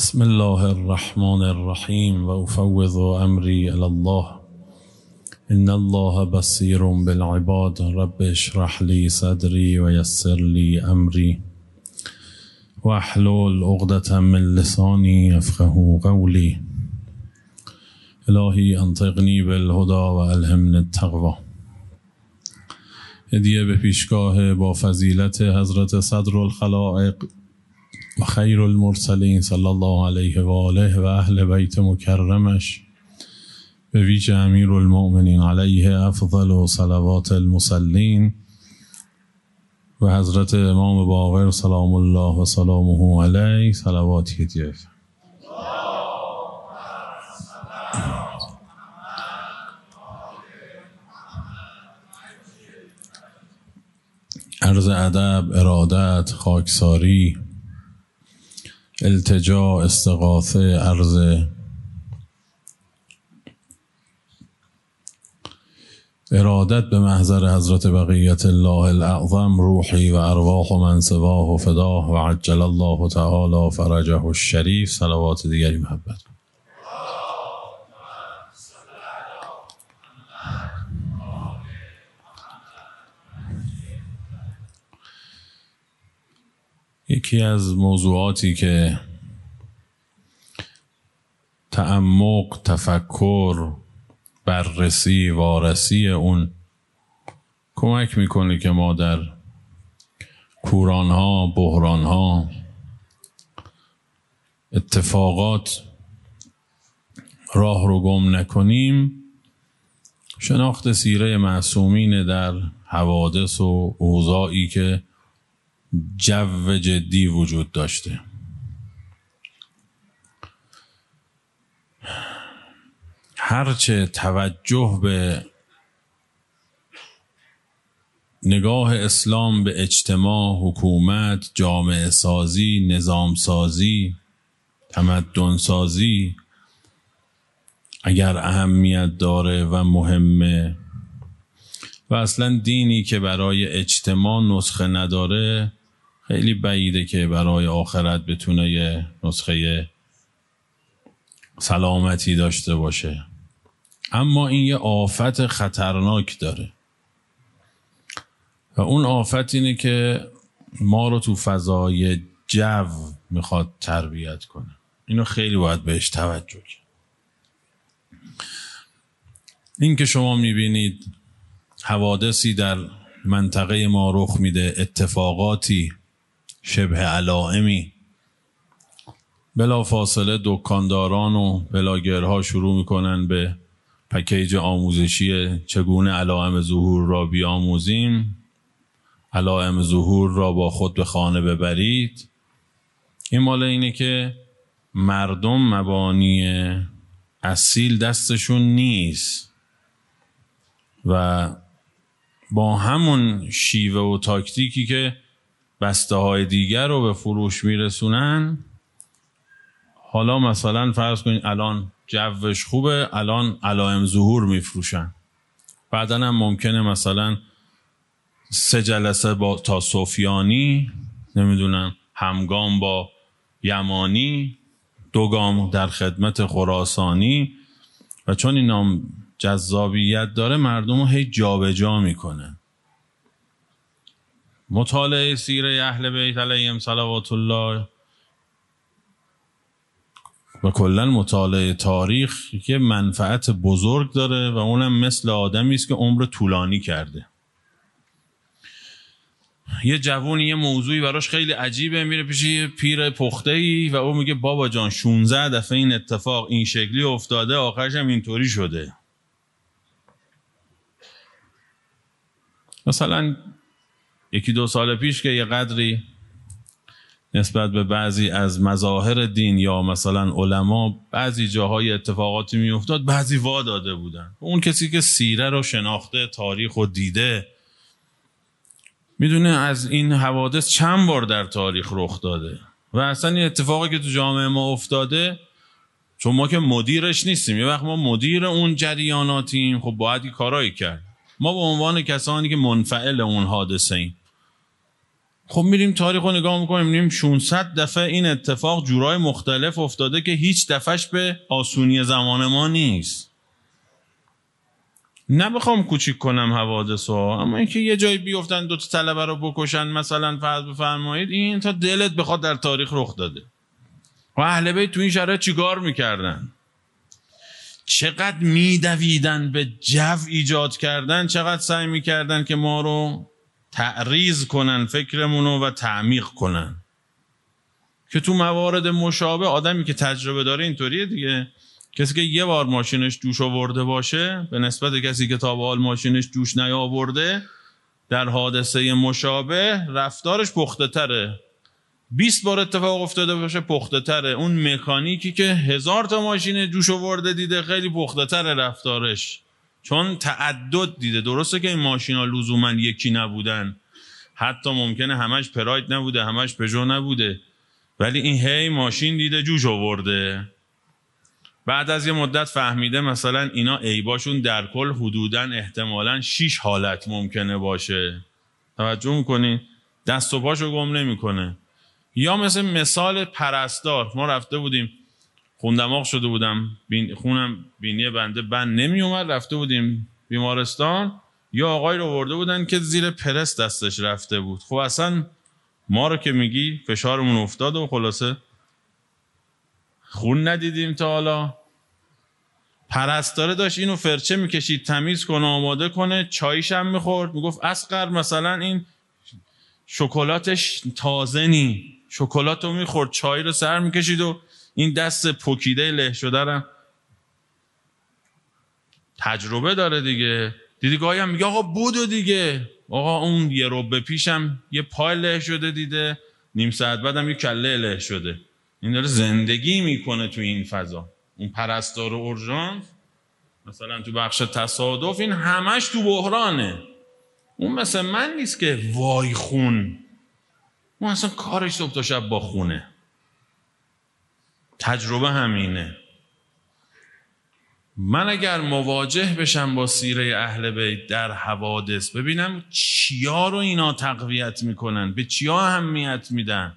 بسم الله الرحمن الرحیم و افوض امری الی الله ان الله بصیر بالعباد رب اشرح لی صدری و یسر لی امری واحلل عقدة من لسانی یفقهوا قولی الهی انطقنی بالهدی و الهمنی التقوی. هدیه به پیشگاه با فضیلت حضرت صدر الخلائق و خیر المرسلین صلی الله علیه و آله و اهل بیت مکرمش، به ویژه امیر المؤمنین علیه افضل صلوات المصلین و حضرت امام باقر سلام الله و سلامه علیه صلواتی هدیه. عرض ادب، ارادت، خاکساری، التجا، استغاثه، عرض ارادت به محضر حضرت بقیت الله الاعظم روحی و ارواح من سواه و فداه و عجل الله تعالی فرجه الشریف. صلوات دیگری محبت. یکی از موضوعاتی که تعمق، تفکر، بررسی، وارسی اون کمک میکنه که ما در کورانها، بحرانها، اتفاقات راه رو گم نکنیم. شناخت سیره معصومین در حوادث و اوضاعی که جو جدی وجود داشته. هرچه توجه به نگاه اسلام به اجتماع، حکومت، جامعه سازی، نظام سازی، تمدن سازی اگر اهمیت داره و مهمه و اصلا دینی که برای اجتماع نسخه نداره، خیلی بعیده که برای آخرت بتونه یه نسخه سلامتی داشته باشه. اما این یه آفت خطرناک داره و اون آفت اینه که ما رو تو فضای جو میخواد تربیت کنه. اینو خیلی باید بهش توجه کنید. این که شما میبینید حوادثی در منطقه ما رخ میده، اتفاقاتی شبه علائمی، بلا فاصله دکانداران و بلاگرها شروع میکنن به پکیج آموزشی چگونه علائم ظهور را بیاموزیم، علائم ظهور را با خود به خانه ببرید. این مال اینه که مردم مبانی اصیل دستشون نیست و با همون شیوه و تاکتیکی که بسته های دیگر رو به فروش میرسونن، حالا مثلا فرض کنید الان جوش خوبه، الان علائم ظهور میفروشن، بعدن هم ممکنه مثلا 3 جلسه با تا سفیانی، نمیدونم همگام با یمانی، 2 گام در خدمت خراسانی، و چون اینا جذابیت داره مردم رو هی جابجا میکنه. مطالعه سیره اهل بیت علیهم صلوات الله و کلا مطالعه تاریخ که منفعت بزرگ داره و اونم مثل آدمی است که عمر طولانی کرده. یه جوونی یه موضوعی براش خیلی عجیبه، میره پیش یه پیر پخته‌ای و اون میگه بابا جان 16 دفعه این اتفاق این شکلی افتاده، آخرش هم اینطوری شده. مثلا 1-2 سال پیش که یه قدری نسبت به بعضی از مظاهر دین یا مثلا علما بعضی جاهای اتفاقاتی می افتاد، بعضی وا داده بودن. اون کسی که سیره رو شناخته، تاریخ رو دیده، میدونه از این حوادث چند بار در تاریخ رخ داده و اصلا این اتفاقی که تو جامعه ما افتاده، چون ما که مدیرش نیستیم، یه وقت ما مدیر اون جریاناتیم، خب باید یه کارایی کرد. ما به عنوان کسانی که منفعل اون حادثه ایم خب میریم تاریخ رو نگاه میکنیم، میریم 600 دفعه این اتفاق جورای مختلف افتاده که هیچ دفعش به آسونی زمان ما نیست. نمیخوام کوچیک کنم حوادث ها، اما اینکه یه جایی بیفتن 2 طلبه رو بکشن مثلا، فرض بفرمایید این تا دلت بخواد در تاریخ رخ داده. و اهل بیت تو این شرایط چیکار میکردن؟ چقدر میدویدن به جو ایجاد کردن، چقدر سعی میکردن که ما رو تعریض کنن، فکرمونو و تعمیق کنن، که تو موارد مشابه آدمی که تجربه داره اینطوریه دیگه. کسی که یه بار ماشینش جوش آورده باشه به نسبت کسی که تا به حال ماشینش جوش نیاورده، در حادثه مشابه رفتارش پخته تره. 20 بار اتفاق افتاده باشه پخته تره. اون مکانیکی که 1000 تا ماشین جوش آورده دیده خیلی پخته تره رفتارش، چون تعدد دیده. درسته که این ماشینا لزوما یکی نبودن، حتی ممکنه همش پراید نبوده، همش پژو نبوده، ولی این هی ماشین دیده جوش آورده. بعد از یه مدت فهمیده مثلا اینا عیباشون در کل حدوداً احتمالاً 6 حالت ممکنه باشه. توجه میکنین؟ دست و پاشو گم نمیکنه. یا مثال پرستار، ما رفته بودیم خوندماغ شده بودم، خونم بینی بنده بند نمی اومد، رفته بودیم بیمارستان، یا آقای رو برده بودن که زیر پرس دستش رفته بود. خب اصلا ما رو که میگی فشارمون افتاد و خلاصه خون ندیدیم تا حالا. پرستاره داشت اینو فرچه میکشید تمیز کنه آماده کنه، چایش هم میخورد، میگفت اصغر مثلا این شکلاتش تازه نی، شکلاتو میخورد، چای رو سر میکشید و این دست پوکیده له شده رو تجربه داره دیگه. دیدی گاهی هم میگه آقا بودو دیگه، آقا اون یه ربع پیشم یه پای له شده دیده، نیم ساعت بعدم یه کله له شده. این داره زندگی میکنه تو این فضا. اون پرستار اورژانس مثلا تو بخش تصادف این همش تو بحرانه. اون مثل من نیست که وای خون، اون اصلا کارش صبح تا شب با خونه. تجربه همینه. من اگر مواجه بشم با سیره اهل بیت در حوادث، ببینم چیا رو اینا تقویت میکنن، به چیا اهمیت میدن،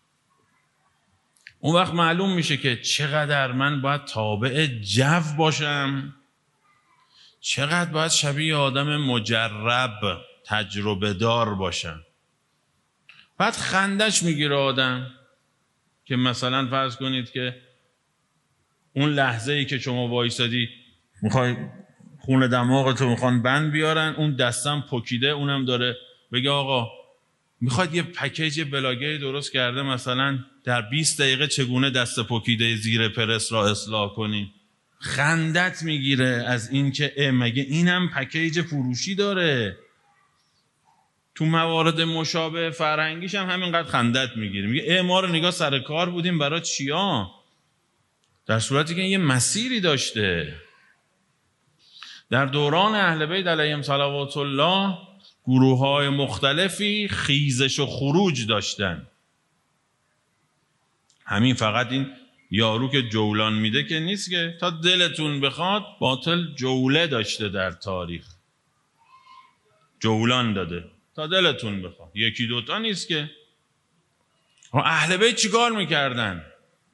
اون وقت معلوم میشه که چقدر من باید تابع جو باشم، چقدر باید شبیه آدم مجرب تجربه دار باشم. بعد خندش میگیره آدم که مثلا فرض کنید که اون لحظه ای که شما وایسادی میخوای خون دماغتو میخوان بند بیارن، اون دستم پکیده، اونم داره بگه آقا میخواد یه پکیج بلاگی درست کرده مثلا در 20 دقیقه چگونه دست پکیده زیر پرس را اصلاح کنی. خندت میگیره از این که مگه اینم پکیج فروشی داره. تو موارد مشابه فرهنگیش هم همینقدر خندت میگیره، میگه ما رو نگاه سر کار بودیم برای چیا، در صورتی که یه مسیری داشته. در دوران اهل بیت علیهم صلوات الله گروه‌های مختلفی خیزش و خروج داشتن. همین فقط این یارو که جولان میده که نیست که تا دلتون بخواد باطل جوله داشته در تاریخ، جولان داده تا دلتون بخواد، یکی دوتا نیست که. اهل بیت چیکار میکردن؟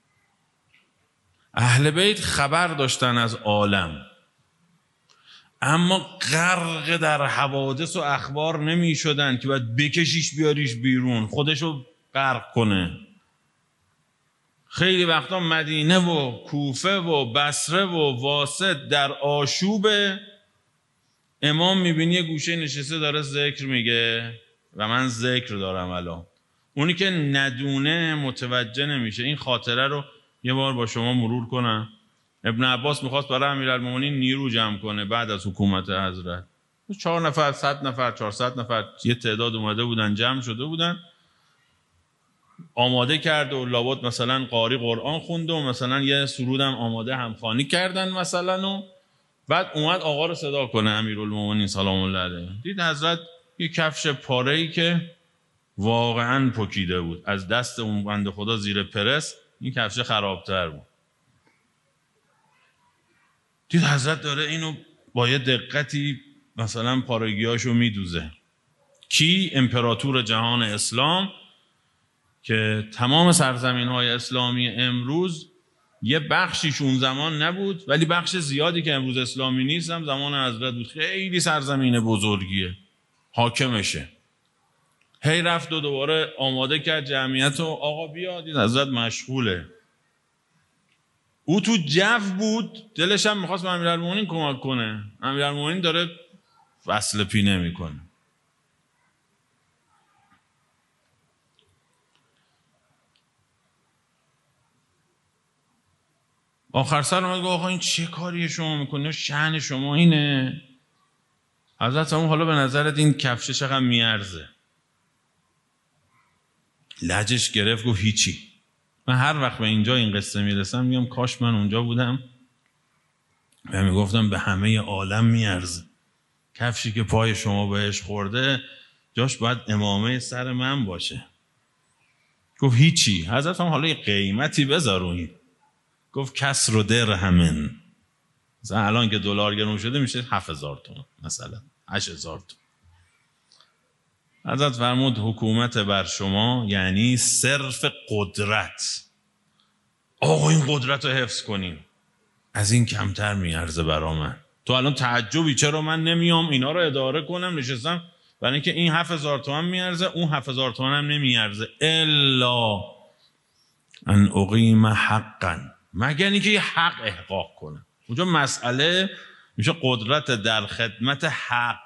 اهل بیت خبر داشتن از عالم، اما غرق در حوادث و اخبار نمی شدن که باید بکشیش بیاریش بیرون، خودشو غرق کنه. خیلی وقتا مدینه و کوفه و بصره و واسط در آشوب، امام میبینی یه گوشه نشسته داره ذکر میگه و من ذکر دارم الان. اونی که ندونه متوجه نمیشه. این خاطره رو یه بار با شما مرور کنم. ابن عباس میخواست برای امیرالمومنین نیرو جمع کنه بعد از حکومت حضرت. 4 نفر، 100 نفر، 400 نفر یه تعداد اومده بودن، جمع شده بودن، آماده کرد و لابد مثلا قاری قرآن خونده و مثلا یه سرودم آماده همخوانی کردن مثلا، و بعد اومد آقا رو صدا کنه امیرالمومنین سلام الله علیه. دید حضرت یه کفش پاره‌ای که واقعا پکیده بود از دست اون بنده خدا زیر پرس، این کفش خرابتر بود. دید حضرت داره اینو با یه دقتی مثلا پارگیاشو میدوزه. کی؟ امپراتور جهان اسلام که تمام سرزمین‌های اسلامی امروز یه بخشیش اون زمان نبود، ولی بخش زیادی که امروز اسلامی نیست هم زمان حضرت بود. خیلی سرزمین بزرگیه، حاکمشه. هی رفت و دوباره آماده کرد جمعیت و آقا بیادید حضرت مشغوله. او تو جو بود، دلش هم میخواست به امیرالمومنین کمک کنه. امیرالمومنین داره وصل پینه میکنه. آخر سر اومد گفت آقا این چه کاری شما میکنه؟ شأن شما اینه؟ حضرت همون حالا به نظرت این کفشه چقدر میارزه؟ لجش گرفت گفت هیچی. من هر وقت به اینجا این قصه میرسم میگم کاش من اونجا بودم و میگفتم به همه عالم میارزه. کفشی که پای شما بهش خورده جاش باید امامه سر من باشه. گفت هیچی. حضرت هم حالا یه قیمتی بذارونی. گفت کسر و درهمن. مثلا الان که دلار گرون شده میشه 7000 تومان، مثلا 8000 تومان. حضرت فرمود حکومت بر شما یعنی صرف قدرت. آقا این قدرت رو حفظ کنیم، از این کمتر میارزه برا من. تو الان تعجبی چرا من نمیام اینا رو اداره کنم، نشستم برای اینکه این 7000 تومان میارزه، اون 7000 تومان هم نمیارزه. الا ان اقیم حقا، مگر اینکه یه حق احقاق کنه. اونجا مسئله میشه قدرت در خدمت حق.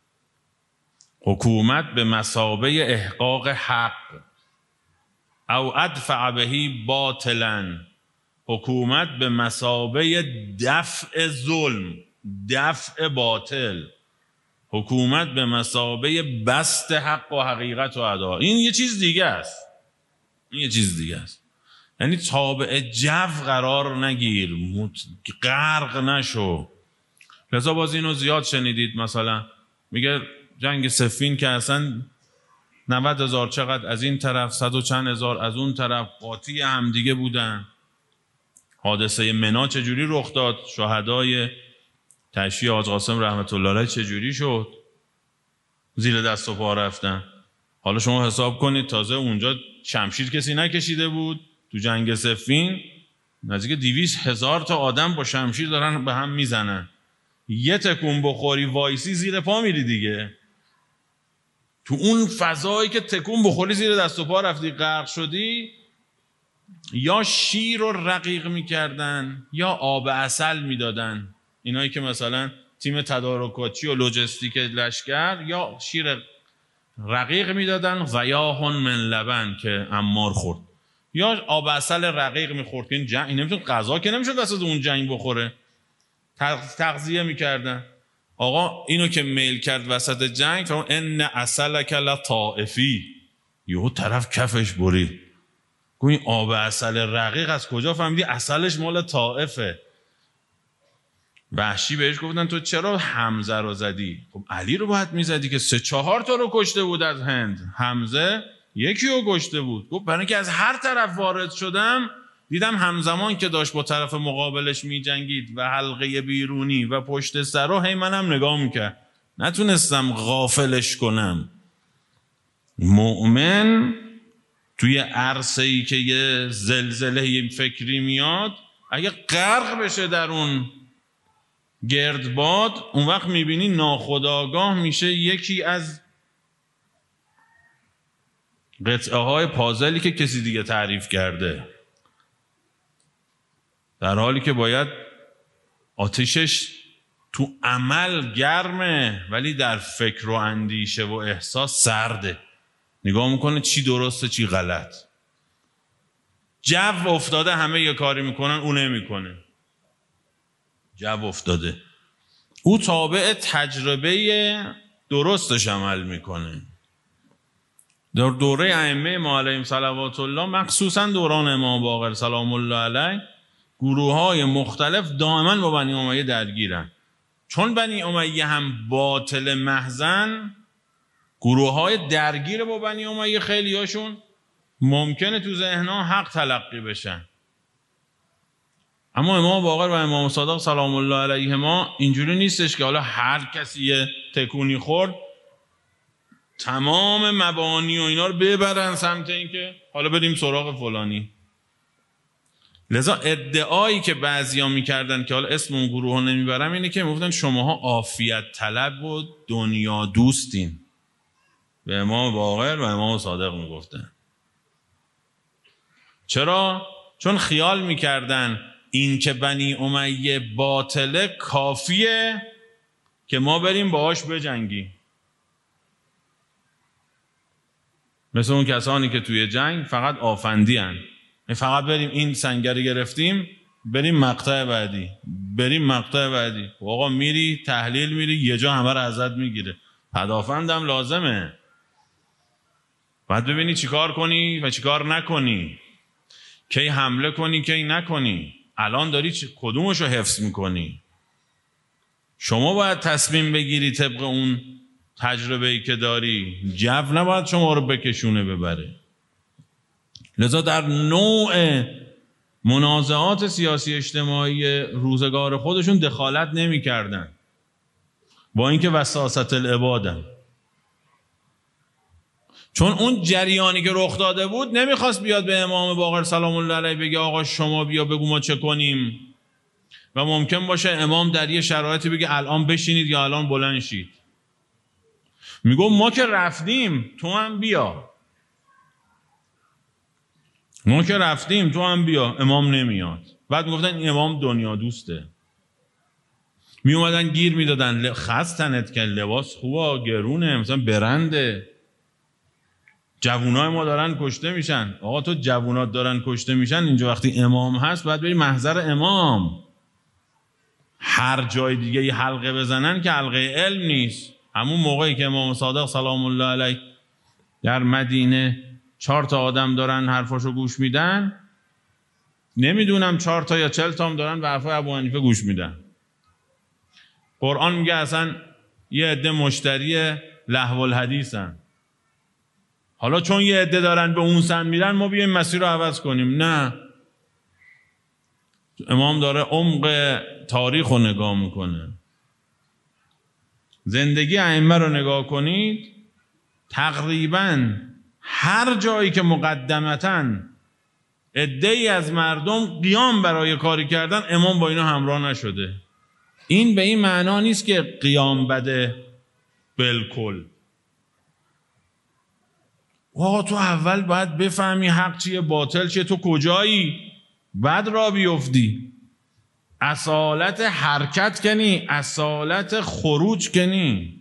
حکومت به مثابه احقاق حق. او ادفع بهی باطلا، حکومت به مثابه دفع ظلم، دفع باطل. حکومت به مثابه بست حق و حقیقت و ادا. این یه چیز دیگه است. این یه چیز دیگه است. یعنی تابع جو قرار نگیر، غرق نشو. لذا باز اینو زیاد شنیدید، مثلا میگه جنگ صفین که اصلا 90,000 چقدر از این طرف، 100 و چند هزار از اون طرف قاطی هم دیگه بودن. حادثه منا چجوری رخ داد؟ شهدای تشییع حاج قاسم رحمت الله علیه چجوری شد؟ زیر دست و پا رفتن. حالا شما حساب کنید تازه اونجا شمشیر کسی نکشیده بود. تو جنگ صفین نزدیک 200,000 تا آدم با شمشیر دارن به هم میزنن. یه تکون بخوری وایسی زیر پا میری دیگه. تو اون فضایی که تکون بخوری زیر دست و پا رفتی غرق شدی، یا شیر رو رقیق میکردن یا آب عسل میدادن. اینایی که مثلا تیم تدارکاتی و لوجستیک لشکر، یا شیر رقیق میدادن و یا هن من لبن که عمار خورد، یا آب عسل رقیق میخورد. این جنگ نمیتونه، غذا که نمیشد وسط اون جنگ بخوره، تغذیه میکردن. آقا اینو که میل کرد وسط جنگ، فرمود ان عسلک لطائفی، یهو طرف کفش برید. گویا این آب عسل رقیق از کجا فهمیدی؟ عسلش مال طائفه. وحشی بهش گفتن تو چرا حمزه رو زدی؟ خب علی رو باید میزدی که 3-4 تا رو کشته بود از هند. حمزه یکی رو کشته بود. گفت برای اینکه از هر طرف وارد شدم دیدم همزمان که داشت با طرف مقابلش میجنگید و حلقه بیرونی و پشت سر رو هی منم نگاه میکرد، نتونستم غافلش کنم. مؤمن توی عرصه‌ای که یه زلزله یه فکری میاد، اگه غرق بشه در اون گردباد، اون وقت میبینی ناخودآگاه میشه یکی از قطعه های پازلی که کسی دیگه تعریف کرده، در حالی که باید آتشش تو عمل گرمه ولی در فکر و اندیشه و احساس سرده. نگاه میکنه چی درسته چی غلط. جو افتاده، همه یه کاری میکنن، اون نمیکنه. جو افتاده، او تابع تجربه درستش عمل میکنه. در دوره ائمه ما علیهم صلوات الله، مخصوصا دوران امام باقر سلام الله علیه، گروه های مختلف دائما با بنی امیه درگیرن. چون بنی امیه هم باطل محضن، گروه های درگیر با بنی امیه خیلی هاشون ممکنه تو ذهنها حق تلقی بشن. اما امام باقر و امام صادق سلام الله علیهما اینجوری نیستش که حالا هر کسی یه تکونی خورد تمام مبانی و اینا رو ببرن سمت این که حالا بریم سراغ فلانی. لذا ادعایی که بعضیا میکردن که حالا اسم اون گروه ها نمیبرم اینه که میگفتن شماها عافیت طلب و دنیا دوستین. به امام باقر و امام صادق میگفتن. چرا؟ چون خیال میکردن این که بنی امیه باطله کافیه که ما بریم باهاش بجنگیم. مثل اون کسانی که توی جنگ فقط آفندی هن. فقط بریم این سنگر گرفتیم، بریم مقطع بعدی. آقا میری تحلیل میری یه جا همه رو ازت میگیره. پدافندم لازمه. باید ببینی چیکار کنی و چیکار نکنی، کی حمله کنی کی نکنی، الان داری کدومشو حفظ میکنی. شما باید تصمیم بگیری طبق اون تجربه‌ای که داری. جو نباید شما رو بکشونه ببره. لذا در نوع منازعات سیاسی اجتماعی روزگار خودشون دخالت نمی کردن، با اینکه وساست العبادن. چون اون جریانی که رخ داده بود نمیخواست بیاد به امام باقر سلام الله علیه بگه آقا شما بیا بگو ما چه کنیم، و ممکن باشه امام در یه شرایطی بگه الان بشینید یا الان بلند شید. میگو ما که رفتیم تو هم بیا، ما که رفتیم تو هم بیا. امام نمیاد. بعد میگفتن این امام دنیا دوسته. میومدن گیر میدادن خستنت که لباس خوبه گرونه مثلا برنده، جوونای ما دارن کشته میشن. آقا تو جوونات دارن کشته میشن اینجا وقتی امام هست باید بری محضر امام. هر جای دیگه ی حلقه بزنن که حلقه علم نیست. همون موقعی که امام صادق سلام الله علیه در مدینه 4 تا آدم دارن حرفاشو گوش میدن، نمیدونم 4 تا یا 40 تا هم دارن به حرفای ابو حنیفه گوش میدن. قرآن میگه اصلا یه عده مشتری لهو الحدیثن. حالا چون یه عده دارن به اون سمت میرن ما بیایم مسیر رو عوض کنیم؟ نه. امام داره عمق تاریخ رو نگاه میکنه. زندگی ائمه رو نگاه کنید، تقریباً هر جایی که مقدمتاً عده‌ای از مردم قیام برای کاری کردن امام با اینا همراه نشده. این به این معنا نیست که قیام بده بالکل. آقا تو اول باید بفهمی حق چیه باطل چیه، تو کجایی، بعد را بیفتی. اصالت حرکت کنی، اصالت خروج کنی.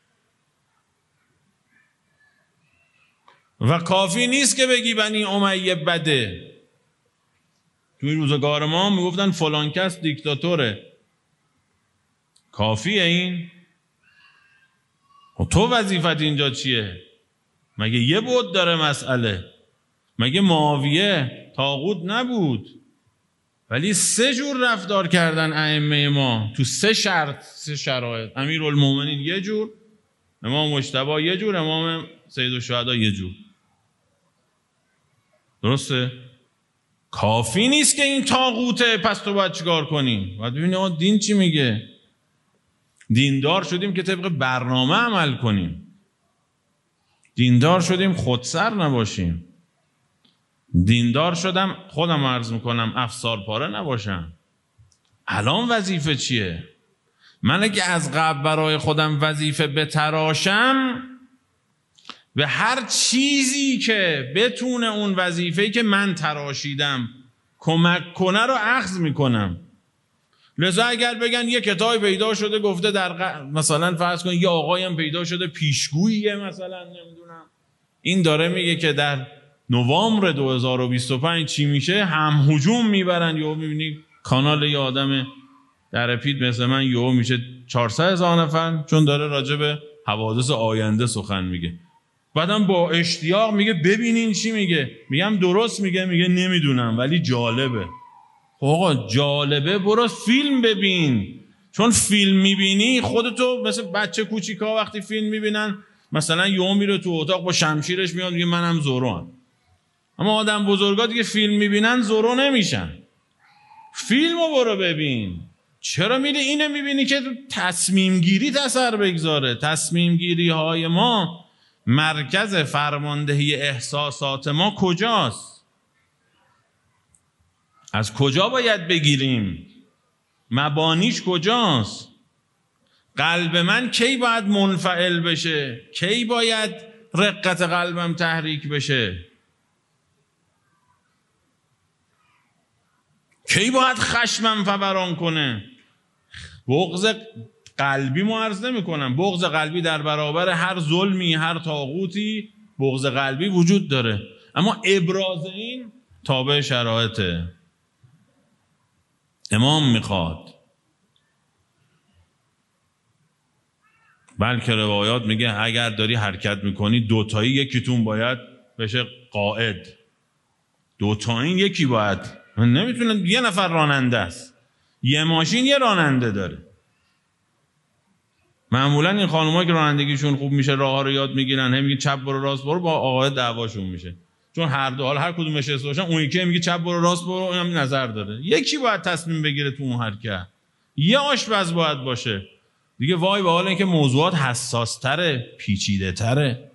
و کافی نیست که بگی بنی امیه بده. توی روزگار ما میگفتن فلان کس دیکتاتوره. کافیه این؟ و تو وظیفت اینجا چیه؟ مگه یه بود داره مسئله؟ مگه معاویه طاغوت نبود؟ ولی 3 جور رفتار کردن ائمه ما تو 3 شرایط. امیرالمومنین یه جور، امام مجتبی یه جور، امام سید الشهدا یه جور. درسته؟ کافی نیست که این طاغوته پس تو باید چیکار کنیم؟ باید ببینیم دین چی میگه. دیندار شدیم که طبق برنامه عمل کنیم. دیندار شدیم خودسر نباشیم. دیندار شدم خودم عرض میکنم افسار پاره نباشم. الان وظیفه چیه؟ من اگه از قبل برای خودم وظیفه بتراشم، به هر چیزی که بتونه اون وظیفه‌ای که من تراشیدم کمک کنه رو اخذ میکنم. لذا اگر بگن یه کتابی پیدا شده گفته در مثلا فرض کن یه آقایم پیدا شده پیشگوییه مثلا نمیدونم این داره میگه که در نوامبر 2025 چی میشه، هم هجوم میبرن. یهو میبینی کانال یه آدم در پید مثل من یهو میشه 400,000 نفر چون داره راجع به حوادث آینده سخن میگه. بعدم با اشتیاق میگه ببینین چی میگه. میگم درست میگه نمیدونم ولی جالبه. آقا جالبه برو فیلم ببین. چون فیلم میبینی خودتو مثل بچه کوچیکا وقتی فیلم میبینن مثلا یهو میره تو اتاق با شمشیرش میاد میگه منم زورو. اما آدم بزرگا دیگه فیلم میبینن زورو نمیشن. فیلمو برو ببین. چرا میری اینو میبینی که تصمیم گیری اثر بگذاره؟ تصمیم گیری های ما مرکز فرماندهی احساسات ما کجاست؟ از کجا باید بگیریم؟ مبانیش کجاست؟ قلب من کی باید منفعل بشه؟ کی باید رقت قلبم تحریک بشه؟ کی باید خشمم فوران کنه؟ بغض قلبی ما عرض نمی کنم، بغض قلبی در برابر هر ظلمی، هر طاغوتی بغض قلبی وجود داره، اما ابراز این تابع شرایطه. امام میخواد، بلکه روایات میگه اگر داری حرکت میکنی دوتایی یکیتون باید بشه قائد، دوتایی یکی باید، نمیتونه یه نفر راننده است، یه ماشین یه راننده داره. معمولا این خانوما که رانندگیشون خوب میشه راه ها رو یاد میگیرن، هم میگه چپ برو راست برو، با آقای دعواشون میشه، چون هر دو حال هر کدوم نشسته باشن اون یکی میگه چپ برو راست برو، اونم نظر داره. یکی باید تصمیم بگیره تو اون حرکت، یه آشپز باید باشه دیگه. وای به حال اینکه موضوعات حساس تره، پیچیده تره.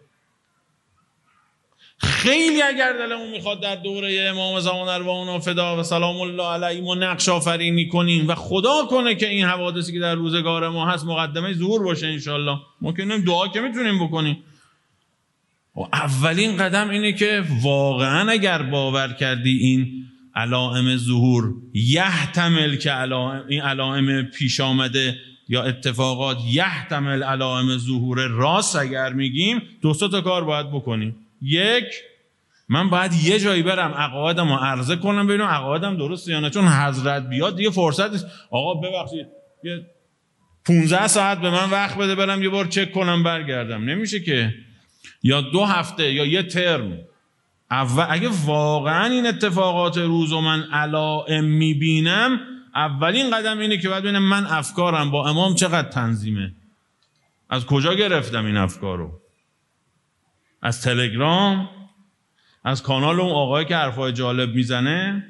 خیلی اگر دلمون میخواد در دوره امام زمان ارواحنا فدا و سلام الله علیه ما نقش آفرینی کنیم و خدا کنه که این حوادثی که در روزگار ما هست مقدمه ظهور باشه انشالله. ما که دعا که میتونیم بکنیم. و اولین قدم اینه که واقعا اگر باور کردی این علائم ظهور یحتمل که این علائم پیش آمده یا اتفاقات یحتمل علائم ظهور راست اگر میگیم، دو تا کار باید بکنیم. یک، من باید یه جایی برم عقایدم رو عرضه کنم ببینم عقایدم درسته یا نه، چون حضرت بیاد دیگه فرصت نیست آقا ببخشید یه 15 ساعت به من وقت بده برم یه بار چک کنم برگردم، نمیشه که. یا 2 هفته یا یه ترم. اگه واقعا این اتفاقات روز و من علائم میبینم، اولین قدم اینه که باید ببینم من افکارم با امام چقدر تنظیمه، از کجا گرفتم این افکار رو؟ از تلگرام، از کانال اون آقایی که حرفای جالب میزنه،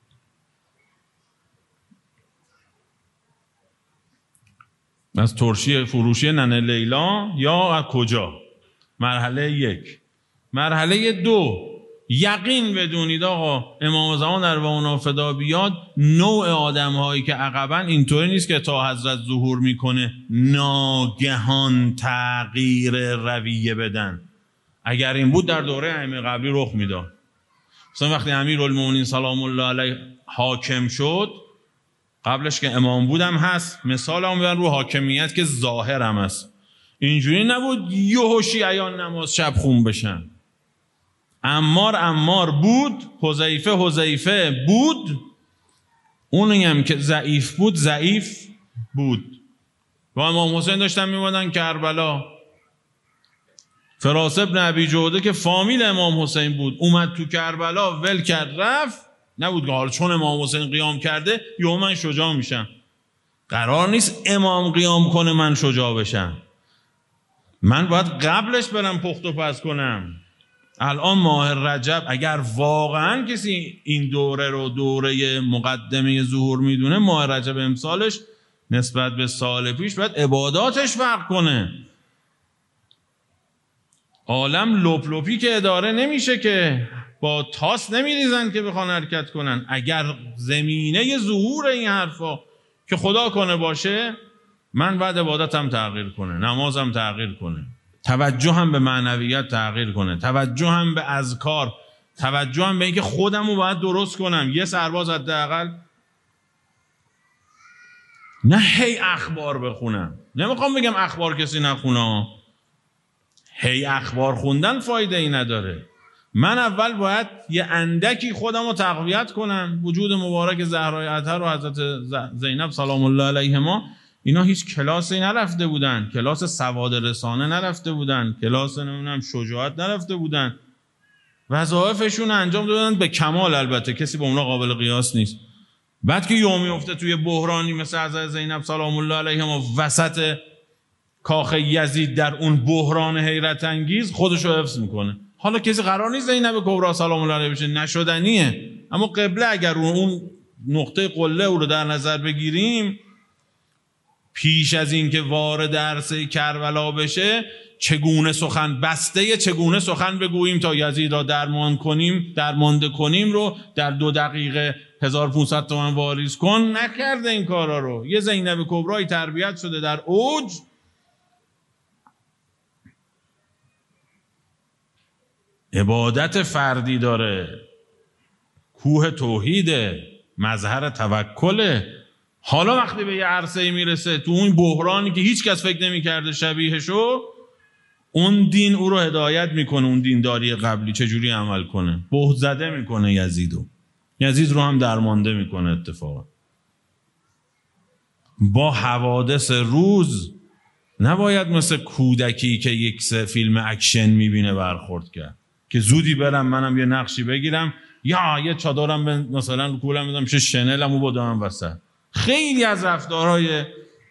از ترشی فروشی ننه لیلا، یا از کجا؟ مرحله 1. مرحله 2، یقین بدونید آقا امام زمان ارواحنا فدا بیاد، نوع آدم هایی که عقباً اینطوری نیست که تا حضرت ظهور میکنه ناگهان تغییر رویه بدن. اگر این بود در دوره ائمه قبلی رخ میداد. مثلا وقتی امیرالمومنین سلام الله علیه حاکم شد، قبلش که امام بودم هست، مثال هم بیان رو حاکمیت که ظاهر هم هست، اینجوری نبود یهو شیعیان نماز شب خون بشن. عمار بود، حذیفه بود، اونی هم که ضعیف بود. با امام حسین داشتن میمادن کربلا. فراس ابن ابی جوده که فامیل امام حسین بود، اومد تو کربلا ول کرد رفت، نبود که حالا چون امام حسین قیام کرده یهو من شجاع میشم. قرار نیست امام قیام کنه من شجاع بشم، من باید قبلش برم پخت و پز کنم. الان ماه رجب اگر واقعا کسی این دوره رو دوره مقدمه ظهور میدونه، ماه رجب امسالش نسبت به سال پیش باید عباداتش فرق کنه. عالم لپلپی که اداره نمیشه که با تاس نمیریزن که بخوان حرکت کنن. اگر زمینه ظهور این حرفا که خدا کنه باشه، من بعد عبادتم تغییر کنه، نمازم تغییر کنه، توجه هم به معنویت تغییر کنه، توجه هم به اذکار، توجه هم به اینکه خودم رو باید درست کنم. یه سرباز حداقل نه هی اخبار بخونم، نمیخوام بگم اخبار کسی نخونه، هی اخبار خوندن فایده ای نداره. من اول باید یه اندکی خودم رو تقویت کنم. وجود مبارک زهرای اطهر و حضرت زینب سلام الله علیهما، اینا هیچ کلاسی نرفته بودن، کلاس سواد رسانه نرفته بودن، کلاس نمیدونم شجاعت نرفته بودن، وظایفشون انجام دادن به کمال. البته کسی با اونا قابل قیاس نیست. بعد که یومی افته توی بحرانی مثل حضرت زینب سلام الله علیهما وسط کاخ یزید، در اون بحران حیرت انگیز خودش رو حفظ میکنه. حالا کسی قرار نیست زینب کبرا سلام الله علیها بشه، نشدنیه، اما قبله اگر اون نقطه قله او رو در نظر بگیریم، پیش از این که وارد عرصه کربلا بشه چگونه سخن بگوییم تا یزید را درمانده کنیم رو در 2 دقیقه 1500 تومان واریز کن. نکرده این کارا رو. یه زینب کبرایی تربیت شده در اوج، عبادت فردی داره، کوه توحیده، مظهر توکله. حالا وقتی به یه عرصه‌ای میرسه تو اون بحرانی که هیچ کس فکر نمی‌کرده شبیهشو، اون دین او رو هدایت میکنه. اون دینداری قبلی چجوری عمل کنه، بهت زده میکنه یزید رو هم درمانده میکنه. اتفاقا با حوادث روز نباید مثل کودکی که یک فیلم اکشن میبینه برخورد کرد که زودی برم منم یه نقشی بگیرم یا یه چادرم مثلا کولم بدم میشه شنلمو بدم وسط. خیلی از رفتارهای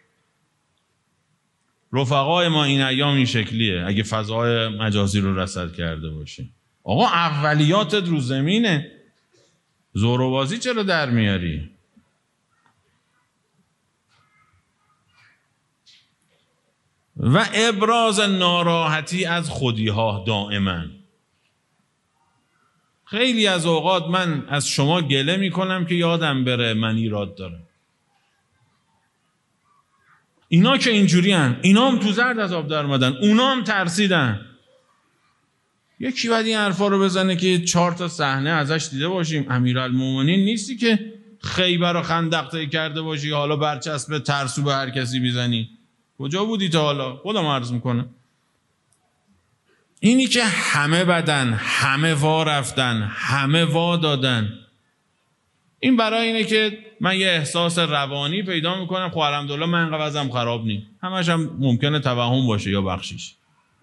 رفقای ما این ایام این شکلیه. اگه فضای مجازی رو رصد کرده باشی، آقا اولیاتت رو زمینه، زور و بازی چرا در میاری؟ و ابراز ناراحتی از خودی‌ها دائما. خیلی از اوقات من از شما گله میکنم که یادم بره من ایراد دارم. اینا که اینجوری هن، اینا هم تو زرد از آب در اومدن، اونا هم ترسیدن. یکی باید این حرفا رو بزنه که 4 تا صحنه ازش دیده باشیم. امیرالمومنین نیستی که خیبر و خندق طی کرده باشی حالا برچسب ترسو به هر کسی میزنی. کجا بودی تا حالا؟ خودم عرض میکنم. اینی که همه بدن، همه وا رفتن، همه وا دادن، این برای اینه که من یه احساس روانی پیدا میکنم. خب الحمدلله من انقدر وضعم خراب نیم. همش هم ممکنه توهم باشه یا بخشیش.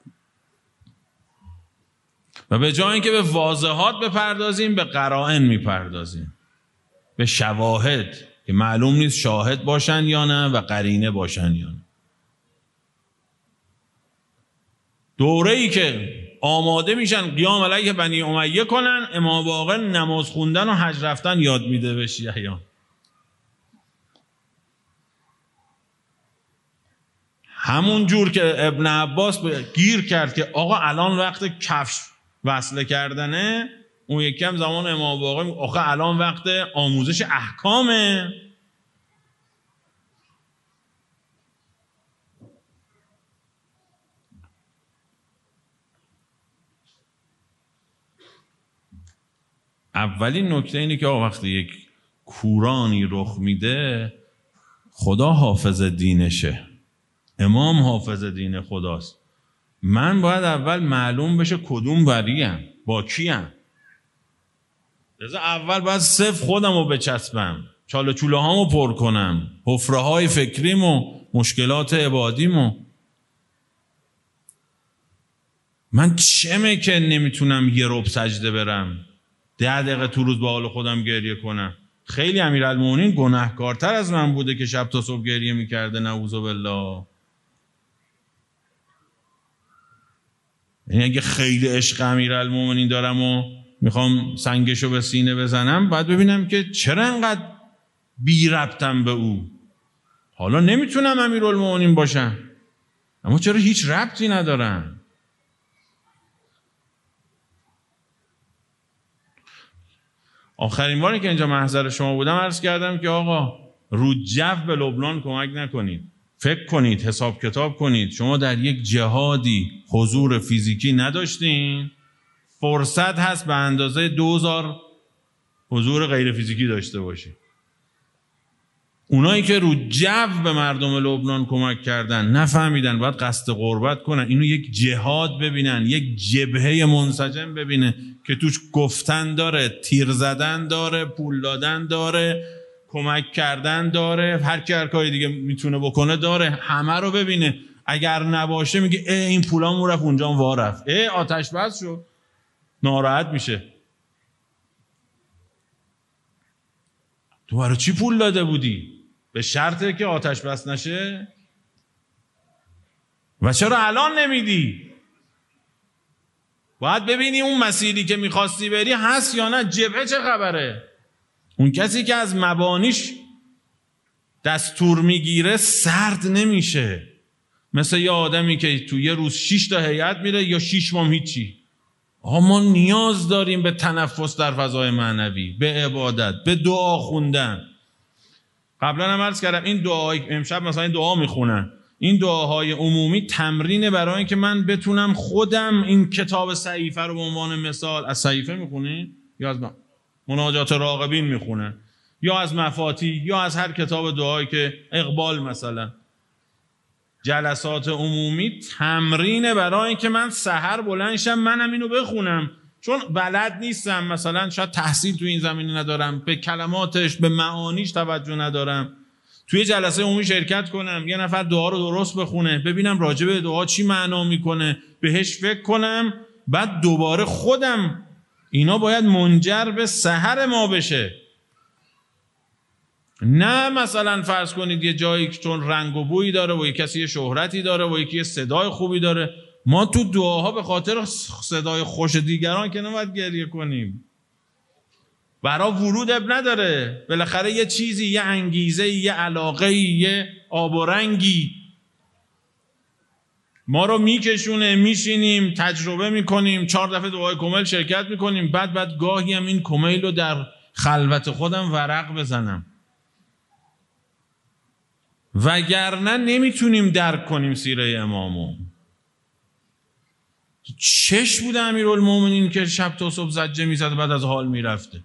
و به جای اینکه به واضحات بپردازیم به قرائن میپردازیم، به شواهد که معلوم نیست شاهد باشن یا نه و قرینه باشن یا نه. دوره‌ای که آماده میشن قیام علیه بنی امیه کنن، امام باقر نماز خوندن و حج رفتن یاد میده به شیعیان. همون جور که ابن عباس گیر کرد که آقا الان وقت کفش وصله کردنه، اون یکم زمان امام باقر آقا الان وقت آموزش احکامه. اولین نکته اینه که وقتی یک کورانی رخ میده، خدا حافظ دینشه، امام حافظ دین خداست. من باید اول معلوم بشه کدوم وریم، با کیم. لذا اول باید صفر خودم رو بچسبم، چاله چوله هامو پر کنم، حفره های فکریم و مشکلات عبادیمو. من چمه که نمیتونم یه ربع سجده برم، 10 دقیقه تو روز با حال خودم گریه کنم. خیلی امیرالمومنین گناهکارتر از من بوده که شب تا صبح گریه میکرده، نعوذ بالله. یعنی اگه خیلی عشق امیرالمومنین دارم و میخوام سنگشو به سینه بزنم، باید ببینم که چرا انقدر بی ربطم به او. حالا نمیتونم امیرالمومنین باشم، اما چرا هیچ ربطی ندارم؟ آخرین باری که اینجا محضر شما بودم عرض کردم که آقا رو جو به لبنان کمک نکنید. فکر کنید، حساب کتاب کنید. شما در یک جهادی حضور فیزیکی نداشتین، فرصت هست به اندازه 2000 حضور غیر فیزیکی داشته باشید. اونایی که رو جو به مردم لبنان کمک کردن نفهمیدن باید قصد قربت کنن، اینو یک جهاد ببینن، یک جبهه منسجم ببینه که توش گفتن داره، تیر زدن داره، پول دادن داره، کمک کردن داره، هر کی هر کاری دیگه میتونه بکنه داره. همه رو ببینه. اگر نباشه میگه این پولامون رفت اونجا وا رفت، آتش بس شد، ناراحت میشه. تو برای چی پول داده بودی؟ به شرطه که آتش بس نشه؟ و چرا الان نمیدی؟ باید ببینی اون مسیری که میخواستی بری هست یا نه، جبهه چه خبره. اون کسی که از مبانیش دستور میگیره سرد نمیشه. مثل یه آدمی که تو یه روز 6 تا هیئت میره یا 6 ماه هیچی. ما نیاز داریم به تنفس در فضای معنوی، به عبادت، به دعا خوندن. قبلا هم عرض کردم این دعای امشب مثلا این دعا میخونن، این دعاهای عمومی تمرینه برای اینکه من بتونم خودم این کتاب صحیفه رو به عنوان مثال از صحیفه میخونین یا از مناجات راغبین میخونن یا از مفاتیح یا از هر کتاب دعایی که اقبال مثلا. جلسات عمومی تمرینه برای اینکه من سحر بلند شم منم اینو بخونم، چون بلد نیستم، مثلا شاید تحصیل تو این زمینه ندارم، به کلماتش به معانیش توجه ندارم. توی جلسه عمومی شرکت کنم، یه نفر دعا رو درست بخونه، ببینم راجع به دعا چی معنا میکنه، بهش فکر کنم، بعد دوباره خودم. اینا باید منجر به سحر ما بشه. نه مثلا فرض کنید یه جایی چون رنگ و بویی داره و یه کسی یه شهرتی داره و یکی یه صدای خوبی داره، ما تو دعاها به خاطر صدای خوش دیگران که نباید گریه کنیم. برای ورود اب نداره، بالاخره یه چیزی، یه انگیزه، یه علاقه، یه آب و رنگی ما رو میکشونه، میشینیم تجربه میکنیم، 4 دفعه دعای کمیل شرکت میکنیم، بعد گاهی هم این کمیل رو در خلوت خودم ورق بزنم، وگرنه نمیتونیم درک کنیم سیره امامو. چش بوده امیرالمومنین که شب تا صبح زجه میزد بعد از حال میرفته.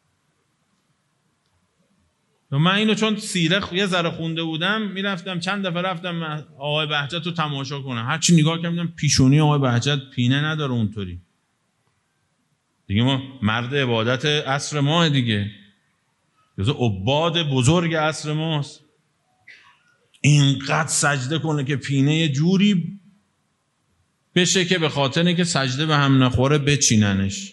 من اینو چون سیره یه ذره خونده بودم، میرفتم چند دفعه رفتم آقای بهجت رو تماشا کنم، هرچی نگاه کردم پیشونی آقای بهجت پینه نداره اونطوری دیگه. ما مرد عبادت عصر ماه دیگه، جزو عباد بزرگ عصر ماست. اینقدر سجده کنه که پینه یه جوری بشه که به خاطر اینکه سجده به هم نخوره بچیننش.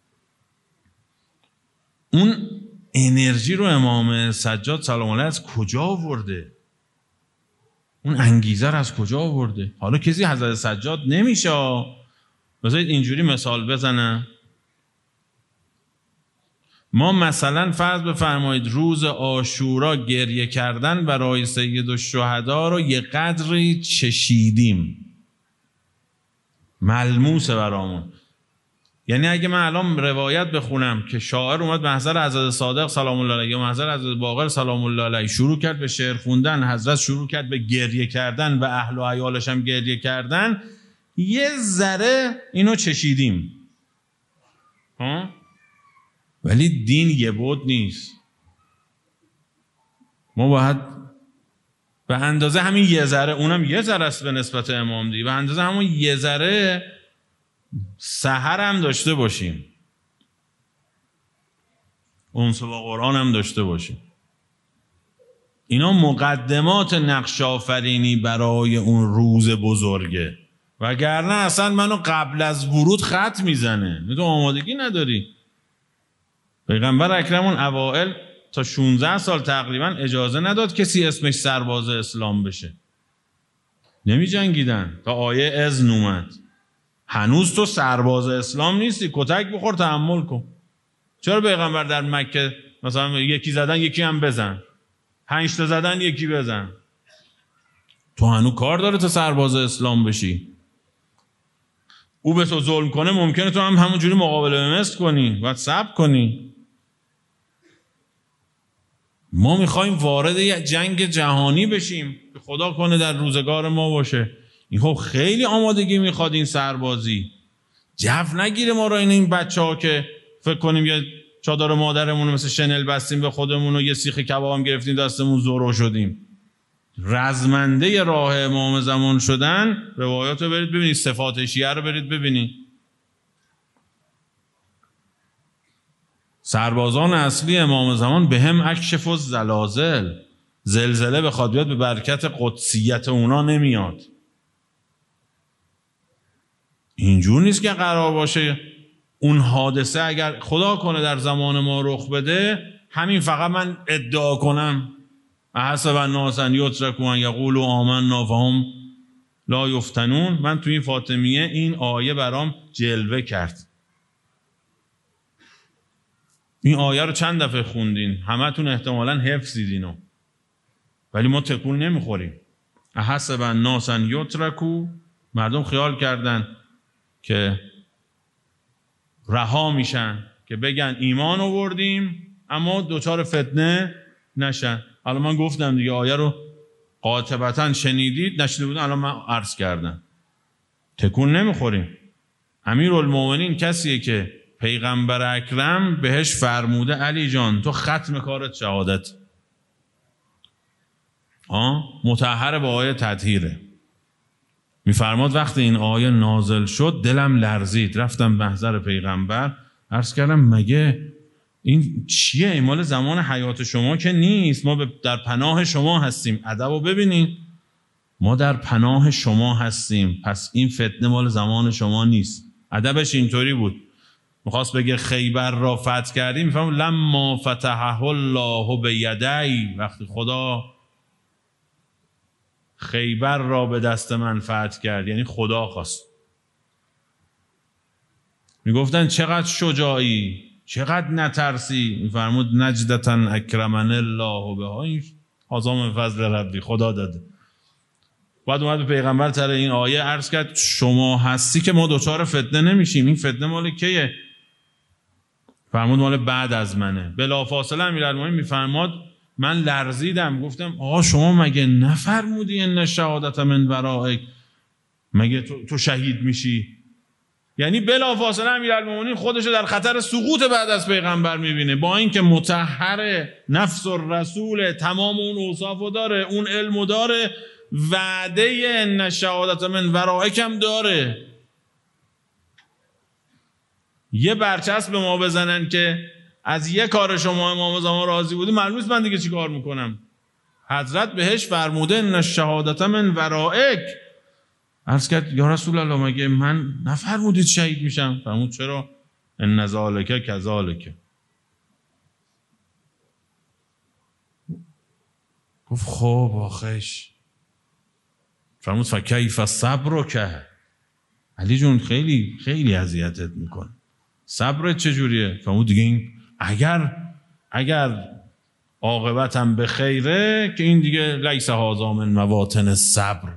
اون انرژی رو امام سجاد سلام علیه از کجا آورده؟ اون انگیزه رو از کجا آورده؟ حالا کسی حضرت سجاد نمیشه. بذارید اینجوری مثال بزنم. ما مثلا فرض بفرمایید روز عاشورا گریه کردن برای سید الشهدا رو یه قدری چشیدیم، ملموسه برامون. یعنی اگه من الان روایت بخونم که شاعر اومد محضر حضرت صادق سلام الله علیه یا محضر حضرت باقر سلام الله علیه، شروع کرد به شعر خوندن، حضرت شروع کرد به گریه کردن و اهل و عیالش هم گریه کردن، یه ذره اینو چشیدیم. ولی دین یه بود نیست. ما باید به اندازه همین یه ذره، اونم یه ذره است به نسبت امام دی، به اندازه همون یه ذره سحر هم داشته باشیم، انس با قرآن هم داشته باشیم. اینا مقدمات نقش آفرینی برای اون روز بزرگه، وگرنه اصلا منو قبل از ورود خط میزنه، تو آمادگی نداری. پیغمبر اکرم اون اوائل تا 16 سال تقریبا اجازه نداد کسی اسمش سرباز اسلام بشه، نمی جنگیدن تا آیه اذن اومد. هنوز تو سرباز اسلام نیستی، کتک بخور تحمل کن. چرا پیغمبر در مکه مثلا یکی زدن یکی هم بزن، 5 تا زدن یکی بزن؟ تو هنوز کار داره تا سرباز اسلام بشی. او به تو ظلم کنه ممکنه تو هم همونجوری مقابله به مثل کنی، باید صبر کنی. ما میخوایم وارد یک جنگ جهانی بشیم که خدا کنه در روزگار ما باشه. این خب خیلی آمادگی میخواد این سربازی. جو نگیره ما را این بچه ها که فکر کنیم یه چادر مادرمون رو مثل شنل بستیم به خودمون و یه سیخ کباب هم گرفتیم دستمون زورو شدیم. رزمنده راه امام زمان شدن، روایات رو برید ببینید، صفات شیعه رو برید ببینید. سربازان اصلی امام زمان به هم اکشف و زلازل، زلزله بخواد بیاد به برکت قدسیت اونا نمیاد. اینجور نیست که قرار باشه اون حادثه اگر خدا کنه در زمان ما رخ بده، همین فقط من ادعا کنم احسب الناس ان یترکوا ان یقولوا آمنا فهم لا یفتنون. من تو این فاطمیه این آیه برام جلوه کرد. این آیه رو چند دفعه خوندین، همتون احتمالاً حفظید اینو. ولی ما تکون نمیخوریم. احسب الناس ان یترکوا، مردم خیال کردن که رها میشن که بگن ایمان آوردیم اما دوچار فتنه نشن. الان من گفتم دیگه، آیه رو قاطبتا شنیدید، نشنیده بودن الان من عرض کردم. تکون نمیخوریم. امیرالمومنین کسیه که پیغمبر اکرم بهش فرموده علی جان تو ختم کارت شهادت. مطهر با آیه تطهیره. میفرماد وقتی این آیه نازل شد دلم لرزید، رفتم محضر پیغمبر عرض کردم مگه این چیه؟ این مال زمان حیات شما که نیست، ما در پناه شما هستیم. ادب رو ببینید، ما در پناه شما هستیم، پس این فتنه مال زمان شما نیست. ادبش اینطوری بود، میخواست بگه خیبر را فتح کردیم، میفهم لما فتحه الله بیدی، وقتی خدا خیبر را به دست من فتح کرد، یعنی خدا خواست. میگفتن چقدر شجاعی، چقدر نترسی، میفرمود نجدتا اکرمن الله بها، این عظام فضل ربی، خدا داده. بعد اومد به پیغمبر تر این آیه عرض کرد شما هستی که ما دوچار فتنه نمیشیم. این فتنه مال کیه؟ فرمود مال بعد از منه. بلافاصله امیرالمومنین میفرماد من لرزیدم، گفتم آقا شما مگه نفرمودی ان شهادت من ورائک، مگه تو شهید میشی؟ یعنی بلافاصله امیرالمومنین خودش در خطر سقوط بعد از پیغمبر میبینه، با اینکه مطهر نفس الرسول، تمام اون اوصافو داره، اون علمو داره، وعده ان شهادت من ورائک هم داره. یه برچسب به ما بزنن که از یه کار شما امام زمان راضی بودی، معلوم نیست من دیگه چی کار میکنم. حضرت بهش فرموده ان شهادت من ورائک. عرض کرد یا رسول الله مگه من نفرمودید شهید میشم؟ فرمود چرا؟ ان ذالک کذالک. گفت خب آخش. فرمود فکیف صبرک، علی جون خیلی خیلی اذیتت میکنه، صبرت چجوریه؟ فرمود دیگه این اگر عاقبتم به خیره که این دیگه لیس هذا من مواطن الصبر.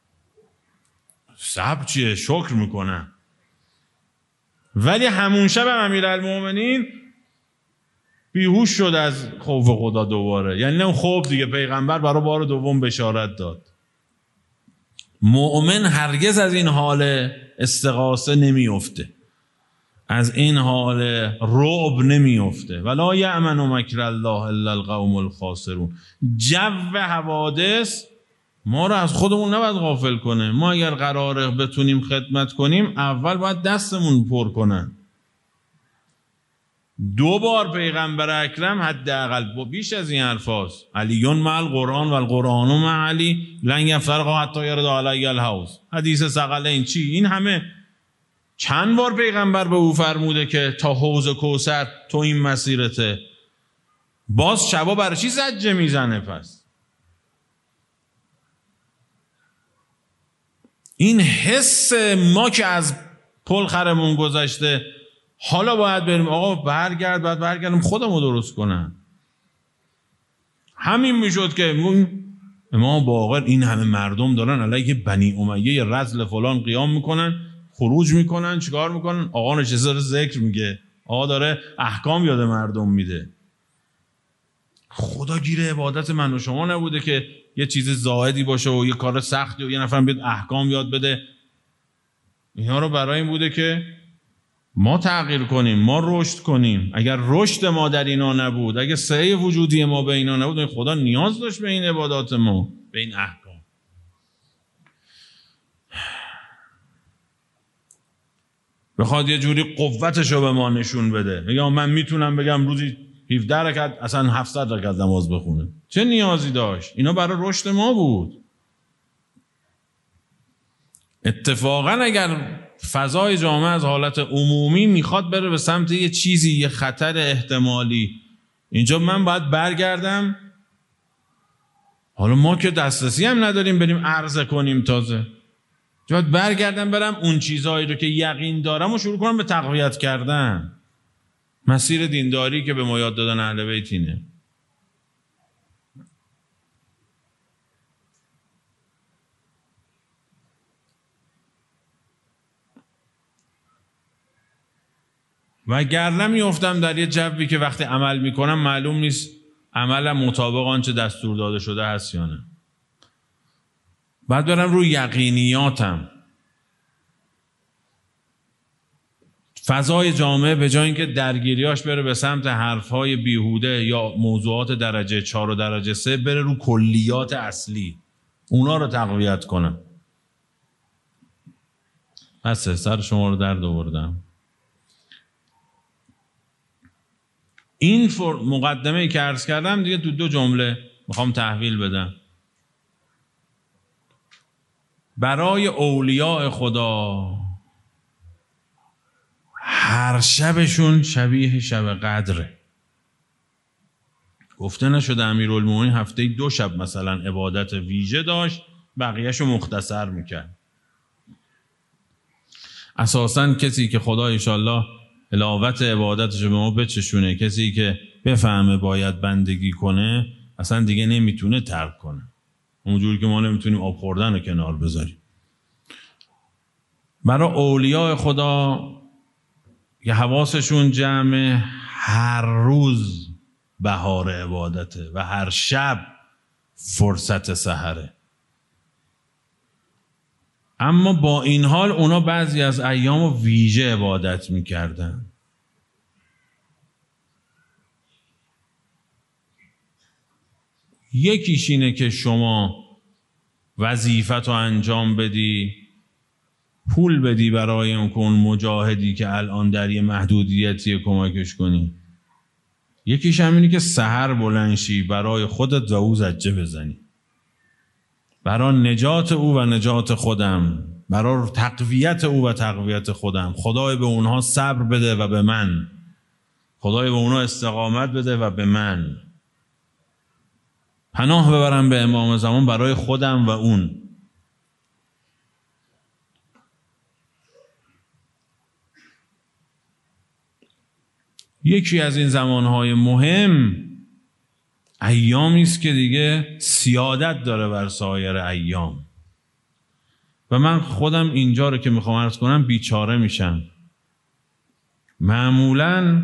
صبر چیه؟ شکر میکنم. ولی همون شب امیرالمومنین بیهوش شد از خوف خدا دوباره. یعنی نه خوب دیگه، پیغمبر برای بار دوم بشارت داد. مؤمن هرگز از این حال استغاثه نمیفته، از این حال رعب نمیفته. ولا یأمن مکر الله الا القوم الخاسرون. جو حوادث ما رو از خودمون نباید غافل کنه. ما اگر قراره بتونیم خدمت کنیم اول باید دستمون پر کنن. 2 بار پیغمبر اکرم حداقل بیش از این الفاظ علیون مع القرآن و القرآن مع علی لن یفترق حتی یرد علی الحوض، حدیث ثقلین. چی این همه؟ چند بار پیغمبر به او فرموده که تا حوض کوثر تو این مسیرته، باز شبا برای چی زجه میزنه؟ پس این حس ما که از پل خرمون گذشته، حالا باید بریم آقا باید برگردیم خودمو درست کنن. همین میشد که امام باقر این همه مردم دارن علیه بنی امیه رذل فلان قیام میکنن، خروج میکنن، چیکار میکنن؟ آقا نشسته داره ذکر میگه، آقا داره احکام یاد مردم میده. خدا گیر عبادت من و شما نبوده که یه چیز زائدی باشه و یه کار سختی و یه نفر بیاد احکام یاد بده. اینا رو برای این بوده که ما تغییر کنیم، ما رشد کنیم. اگر رشد ما در اینا نبود، اگر سعی وجودی ما به اینا نبود، خدا نیاز داشت به این عبادات ما، به این احکام. بخواد یه جوری قوتشو به ما نشون بده، یا من میتونم بگم روزی 17 رکعت اصلا 700 رکعت نماز بخونه، چه نیازی داشت؟ اینا برای رشد ما بود. اتفاقا اگر فضای جامعه از حالت عمومی میخواد بره به سمت یه چیزی، یه خطر احتمالی، اینجا من باید برگردم. حالا ما که دسترسی هم نداریم بریم عرضه کنیم، تازه باید برگردم برم اون چیزهایی رو که یقین دارم و شروع کنم به تقویت کردن. مسیر دینداری که به ما یاد دادن اهل بیت اینه. وگرنه میافتم در یه جوی که وقتی عمل میکنم معلوم نیست عملم مطابق آنچه دستور داده شده هست یا نه. بعد برم روی یقینیاتم. فضای جامعه به جای اینکه درگیریاش بره به سمت حرفهای بیهوده یا موضوعات درجه 4 و درجه 3، بره رو کلیات اصلی، اونا رو تقویت کنه. بس سر شما رو درد آوردم. این مقدمه‌ای که عرض کردم دیگه تو 2 جمله میخوام تحویل بدم. برای اولیاء خدا هر شبشون شبیه شب قدره. گفته نشده امیرالمومنین هفته 2 شب مثلا عبادت ویژه داشت، بقیهشو مختصر میکرد. اساساً کسی که خدا انشالله علاوت عبادتش به ما بچشونه، کسی که بفهمه باید بندگی کنه، اصلا دیگه نمیتونه ترک کنه، اونجوری که ما نمیتونیم آب خوردن رو کنار بذاریم. برای اولیاء خدا که حواسشون جمعه، هر روز بهار عبادته و هر شب فرصت سحره. اما با این حال اونا بعضی از ایام ویژه عبادت میکردن. یکیش اینه که شما وظیفت رو انجام بدی، پول بدی برای اون مجاهدی که الان در یه محدودیتی کمکش کنی. یکیش همینی که سحر بلند شی برای خودت و او زجه بزنی، برای نجات او و نجات خودم، برای تقویت او و تقویت خودم. خدای به اونها صبر بده و به من، خدای به اونها استقامت بده و به من. پناه ببرم به امام زمان برای خودم و اون. یکی از این زمانهای مهم ایامی است که دیگه سیادت داره بر سایر ایام. و من خودم اینجا رو که میخوام عرض کنم بیچاره میشم. معمولاً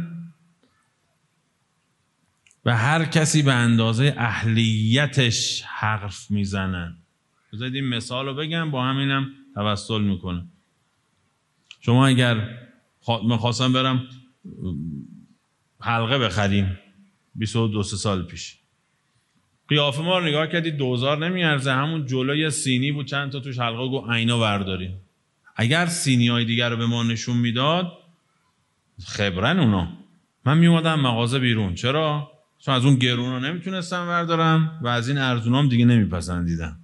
و هر کسی به اندازه اهلیتش حرف میزنن. بذارید این مثال رو بگم، با همینم توسل میکنم. شما اگر من خواستم برم حلقه بخریم 22 سال پیش، قیافه ما رو نگاه کردی 2000 نمیارزه، همون جلوی سینی بود چند تا توش حلقه، گو عینا برداریم. اگر سینی های دیگر رو به ما نشون میداد خبرن اونا، من میومدم مغازه بیرون. چرا؟ چون از اون گرون رو نمیتونستم بردارم و از این ارزونام دیگه نمیپسندیدم.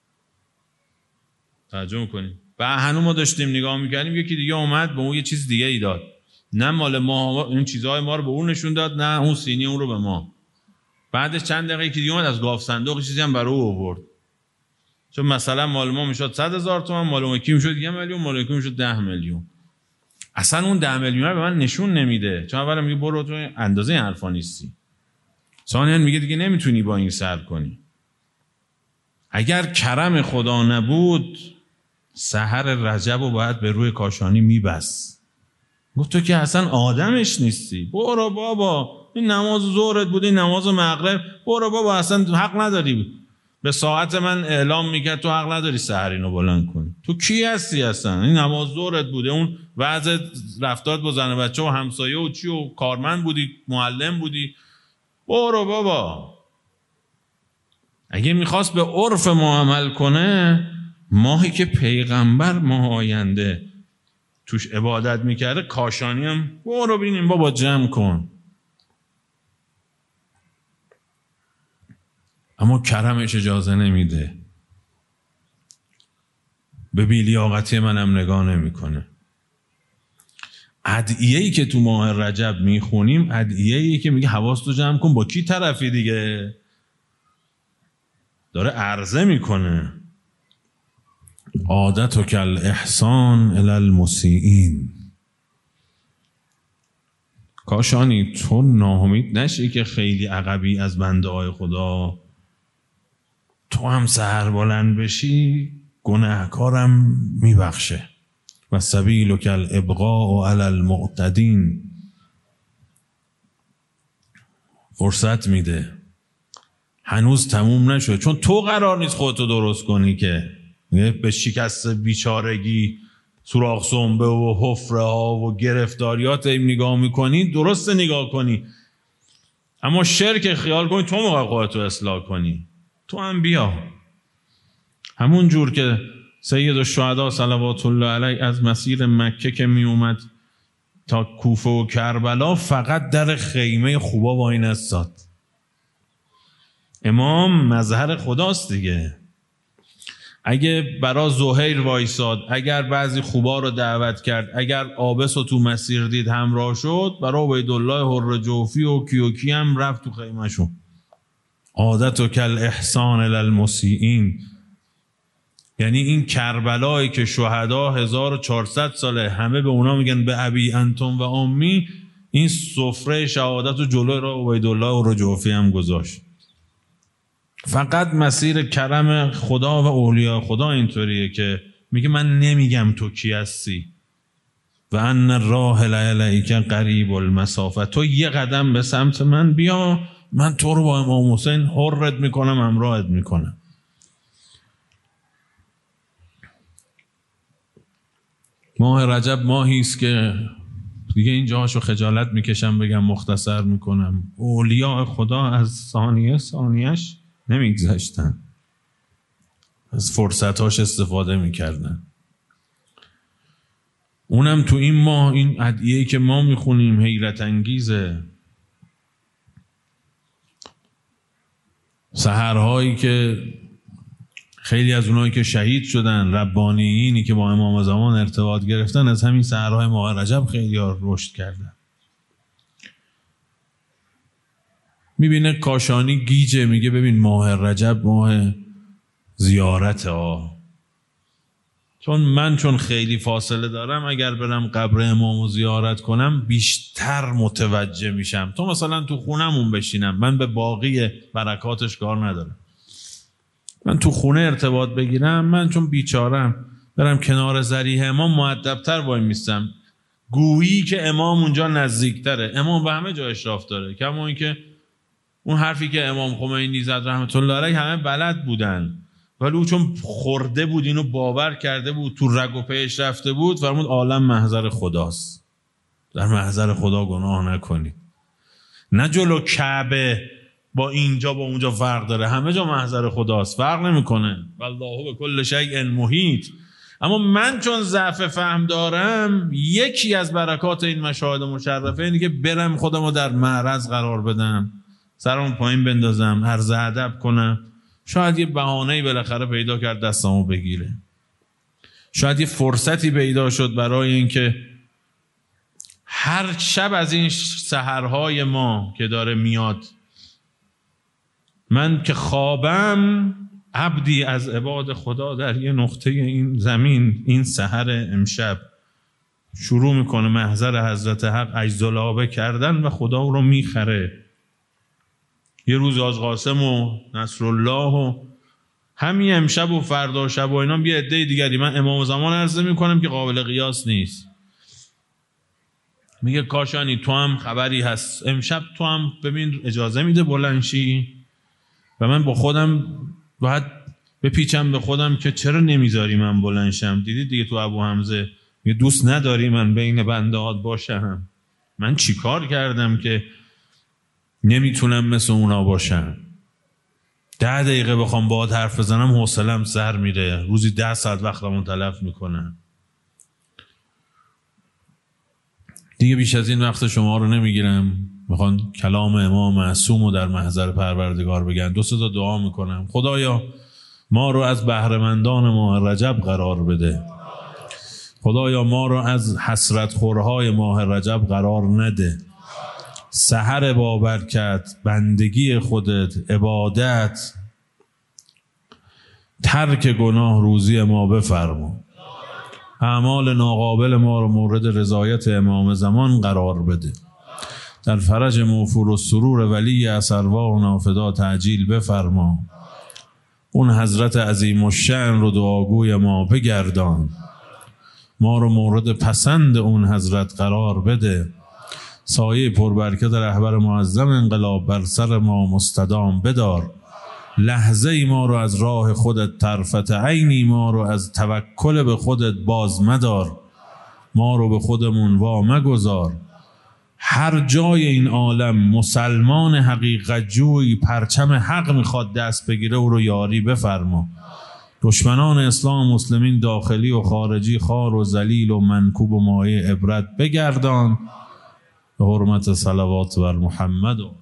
توجه میکنیم؟ بهانو ما داشتیم نگاه میکردیم، یکی دیگه اومد به اون یه چیز دیگه ای داد، نه مال ما، این چیزهای ما رو به اون نشون داد، نه اون سینی اون رو به ما. بعدش چند دقیقه یکی دیگه اومد از گاف صندوق چیزی هم برای او آورد. چون مثلا مال ما میشد 100,000 تومان، مال اون یکی میشد 1 میلیون، مال یکی میشد 10 میلیون. اصلا اون 10 میلیون رو به من نشون نمیده، چون اولا میگه برو تو اندازه این حرفا نیستی، ثانیاً میگه دیگه نمیتونی با این سر کنی. اگر کرم خدا نبود سحر رجب رو باید به روی کاشانی میبست. گفت تو که اصلا آدمش نیستی، برو بابا، این نماز ظهرت بود، این نماز مغرب، برو بابا، اصلا حق نداری. به ساعت من اعلام میکرد تو حق نداری سحر اینو بلند کنی. تو کی هستی اصلا؟ این نماز ظهرت بوده، اون وضع رفتارت با زن و بچه و همسایه و چی و کارمند بودی، معلم بودی، برو بابا. اگه میخواست به عرف ما عمل کنه، ماهی که پیغمبر ماه آینده توش عبادت میکرده، کاشانی هم برو بینیم بابا جمع کن. اما کرمش اجازه نمیده، به بی‌لیاقتی منم نگاه نمیکنه. ادعیه‌ای که تو ماه رجب میخونیم ادعیه‌ای که میگه حواستو جمع کن، با کی طرفی دیگه؟ داره عرضه میکنه عادتک الاحسان الی المسیئین. کاشانی تو ناامید نشی که خیلی عقبی از بنده های خدا، تو هم سحر بلند بشی گناهکارم میبخشه. و سبیلک الابقاء علی المعتدین. فرصت میده. هنوز تموم نشده، چون تو قرار نیست خودتو درست کنی که به شکست بیچارگی، سوراخ سنبه و حفره ها و گرفتاریات نگاه میکنی. درست نگاه کنی، اما شرک خیال کنی تو موقع خودتو اصلاح کنی. تو هم بیا همون جور که سید الشهدا صلوات الله علیه از مسیر مکه که می اومد تا کوفه و کربلا فقط در خیمه خوبا وای نستاد. امام مظهر خداست دیگه. اگه برا زهیر وایساد، اگر بعضی خوبا رو دعوت کرد، اگر آبس رو تو مسیر دید همراه شد، برا عبیدالله حر جوفی و کیوکی هم رفت تو خیمه شون. عادت و کل احسان للمسیئین. یعنی این کربلایی که شهدا 1400 ساله همه به اونا میگن به ابی انتم و امی، این سفره شهادت و جلوی را عبیدالله حر جوفی هم گذاشت. فقط مسیر کرم خدا و اولیاء خدا اینطوریه که میگه من نمیگم تو کی هستی، و ان الراحل الیک قریب المسافه، تو یه قدم به سمت من بیا، من تو رو با امام حسین حرت میکنم، همراهت میکنم. ماه رجب ماهی است که دیگه این جاهاشو خجالت میکشم بگم، مختصر میکنم. اولیاء خدا از ثانیهش نمیگذشتن، از فرصتاش استفاده میکردن. اونم تو این ماه، این ادعیه‌ای که ما میخونیم حیرت انگیزه. سحرهایی که خیلی از اونایی که شهید شدن، ربانیینی که با امام زمان ارتباط گرفتن، از همین سحرهای ماه رجب خیلی ها رشد کردن. میبینه کاشانی گیجه، میگه ببین ماه رجب ماه زیارت ها، چون خیلی فاصله دارم، اگر برم قبر امامو زیارت کنم بیشتر متوجه میشم. تو مثلا تو خونمون بشینم، من به باقی برکاتش کار ندارم. من تو خونه ارتباط بگیرم، من چون بیچارم برم کنار ضریح امام مؤدب‌تر وای میستم، گویی که امام اونجا نزدیکتره. امام به همه جا اشراف داره، کما اینکه اون حرفی که امام خمینی زد رحمت الله علیه همه بلد بودن، ولی او چون خورده بود، اینو باور کرده بود، تو رگ و پیش رفته بود، فرمود عالم محضر خداست، در محضر خدا گناه نکنید. نه جلو کعبه با اینجا با اونجا فرق داره، همه جا محضر خداست، فرق نمیکنه. والله به کل شیء محیط. اما من چون ضعف فهم دارم، یکی از برکات این مشاهد مشرفه اینه که برم خودمو در معرض قرار بدم، سرمو پایین بندازم، عرض ادب کنم. شاید یه بهانه‌ای بالاخره پیدا کرد دستامو بگیره، شاید یه فرصتی پیدا شد برای اینکه هر شب از این سحرهای ما که داره میاد، من که خوابم، عبدی از عباد خدا در یه نقطه این زمین این سحر امشب شروع میکنه محضر حضرت حق اجزلابه کردن و خدا رو میخره. یه روز آج قاسم و نصرالله و همین امشب و فردا شب و اینا یه عده دیگری، من امام زمان عرضه میکنم که قابل قیاس نیست. میگه کاشانی تو هم خبری هست امشب، تو هم ببین اجازه میده بلنشی؟ و من با خودم باید بپیچم به خودم که چرا نمیذاری من بلنشم؟ دیدی دیگه تو ابو حمزه میگه دوست نداری من بین بندهات باشم. من چی کار کردم که نمیتونم مثل اونا باشم؟ 10 دقیقه بخوام باهات حرف بزنم حوصله‌ام سر میره، روزی 10 ساعت وقتمو تلف میکنم. دیگه بیش از این وقت شما رو نمیگیرم. میخوان کلام امام معصوم رو در محضر پروردگار بگن. 2 تا دعا میکنم. خدایا ما رو از بهره‌مندان ماه رجب قرار بده. خدایا ما رو از حسرت خورهای ماه رجب قرار نده. سحر با برکت، بندگی خودت، عبادت، ترک گناه روزی ما بفرما. اعمال ناقابل ما رو مورد رضایت امام زمان قرار بده. در فرج موفور و سرور ولی اثروا و نافدا تعجیل بفرما. اون حضرت عظیم الشأن رو دعاگوی ما بگردان. ما رو مورد پسند اون حضرت قرار بده. سایه پربرکت رهبر معظم انقلاب بر سر ما مستدام بدار. لحظه ای ما رو از راه خودت طرفت عینی ما رو از توکل به خودت باز مدار. ما رو به خودمون وا مگذار. هر جای این عالم مسلمان حقیقت جوی پرچم حق میخواد دست بگیره او رو یاری بفرما. دشمنان اسلام و مسلمین داخلی و خارجی خار و ذلیل و منکوب و مایه عبرت بگردان. به حرمت صلوات بر محمد.